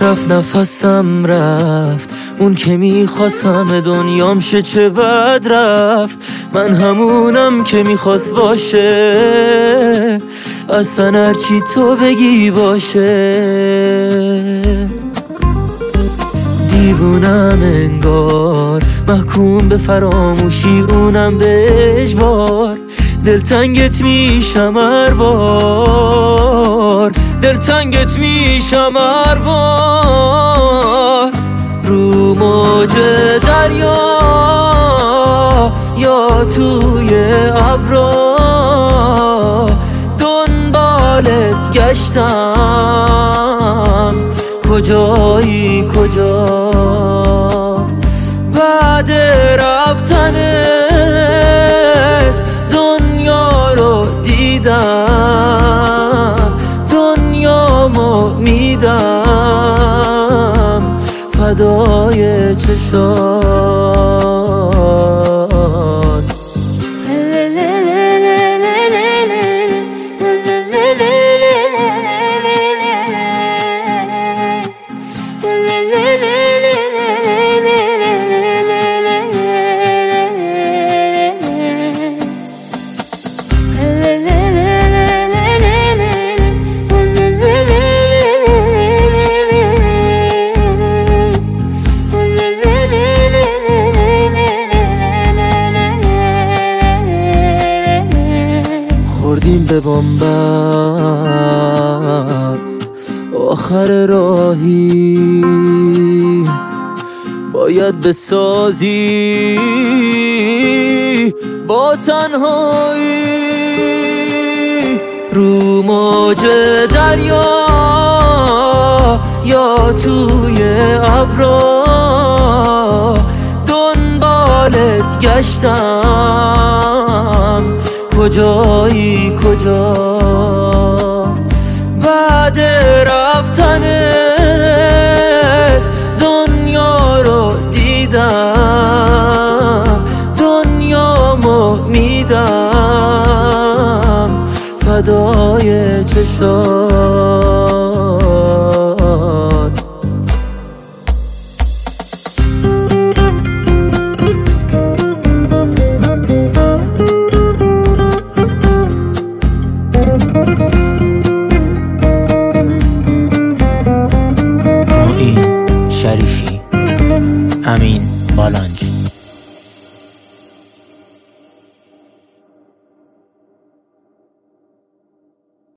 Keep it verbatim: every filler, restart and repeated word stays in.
رفت نفسم رفت، اون که میخواست همه دنیام شه چه بد رفت. من همونم که میخواست باشه، اصلا هرچی تو بگی باشه. دیوونم انگار، محکوم به فراموشی اونم به اجبار. دلتنگت میشم هر بار، دلتنگت میشم هر بار. رو موج دریا یا توی ابرا، دنبالت گشتم کجایی کجا. بعد رفتنت دنیا رو دیدم، دنیامو میدم فدای چشات. خوردیم به بنبست آخر راهی، باید بسازی با تنهایی. رو موج دریا یا توی ابرا، دنبالت گشتم کجایی کجا. بعد رفتنت دنیا رو دیدم، دنیامو میدم فدای چشات. معین شریفی، امین بالانج.